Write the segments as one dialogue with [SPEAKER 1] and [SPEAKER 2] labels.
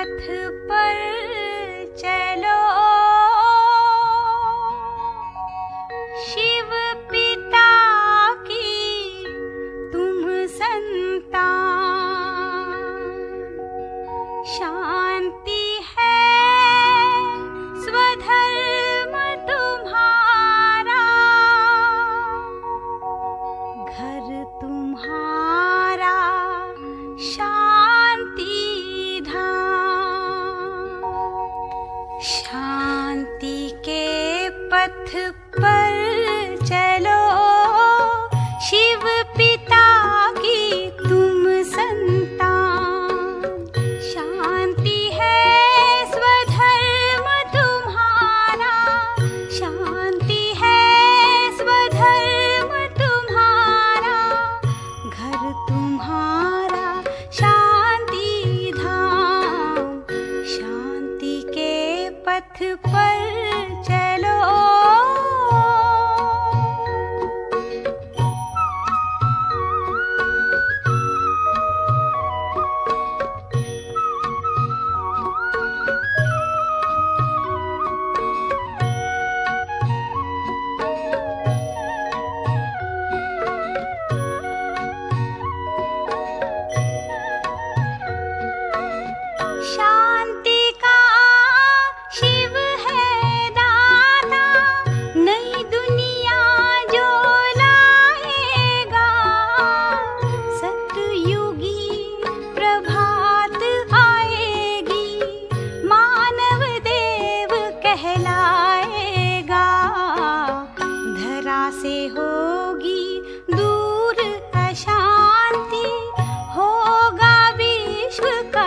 [SPEAKER 1] पथ पर चलो, शिव पिता की तुम संतान। शांति है स्वधर्म तुम्हारा, घर तुम्हारा शांति धाम। शांति के पथ पर चलो, शिव पिता की तुम संतान। शांति है स्वधर्म तुम्हारा, शांति है स्वधर्म तुम्हारा, घर तुम्हारा शांति धाम। शांति के पथ पर चलो। शांति का शिव है दाता, नई दुनिया जो लाएगा। सतयुगी प्रभात आएगी, मानव देव कहलाएगा। धरा से होगी दूर अशांति, होगा विश्व का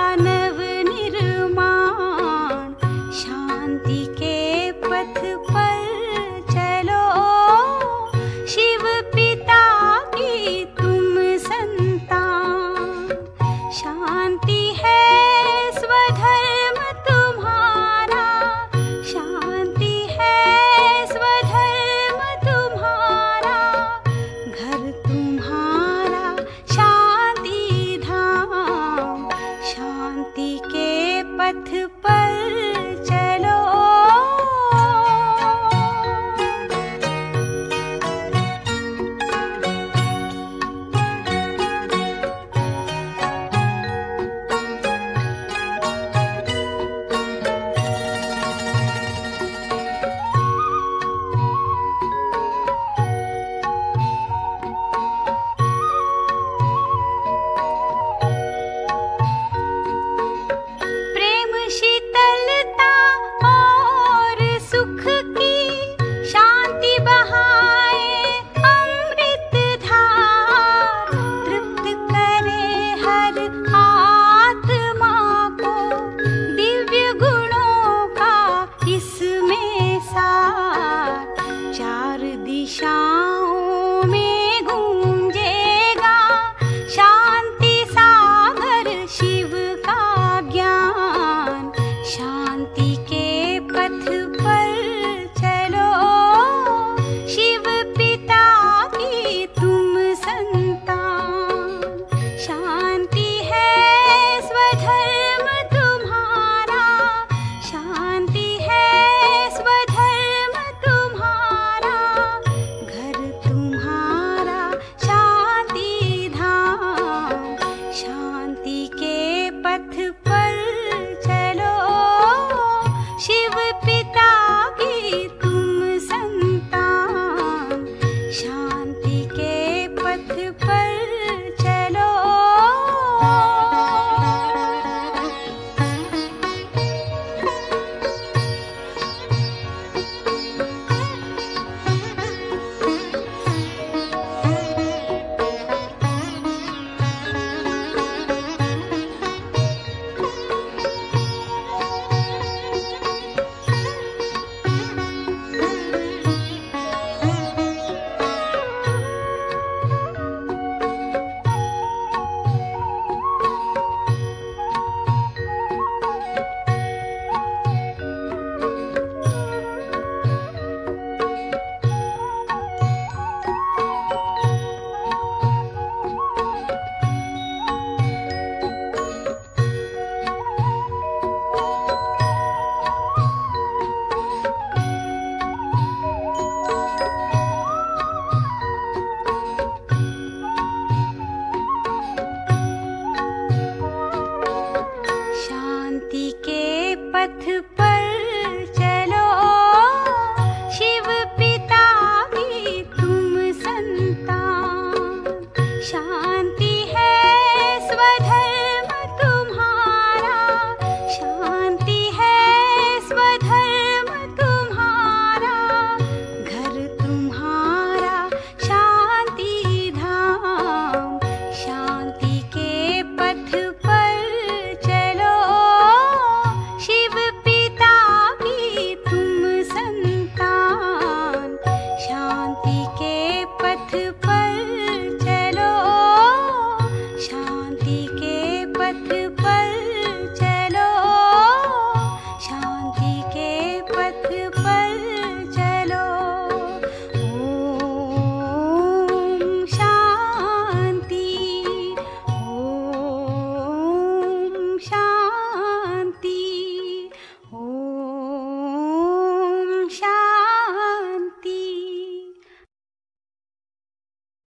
[SPEAKER 1] नवनिर्माण। शांति के पथ पर चलो, शिव पिता की तुम संतान। शांति है स्वधर्म तुम्हारा, शांति है स्वधर्म तुम्हारा, घर तुम्हारा शांति धाम। शांति के पथ पर चलो। प्रेम शीतल पथ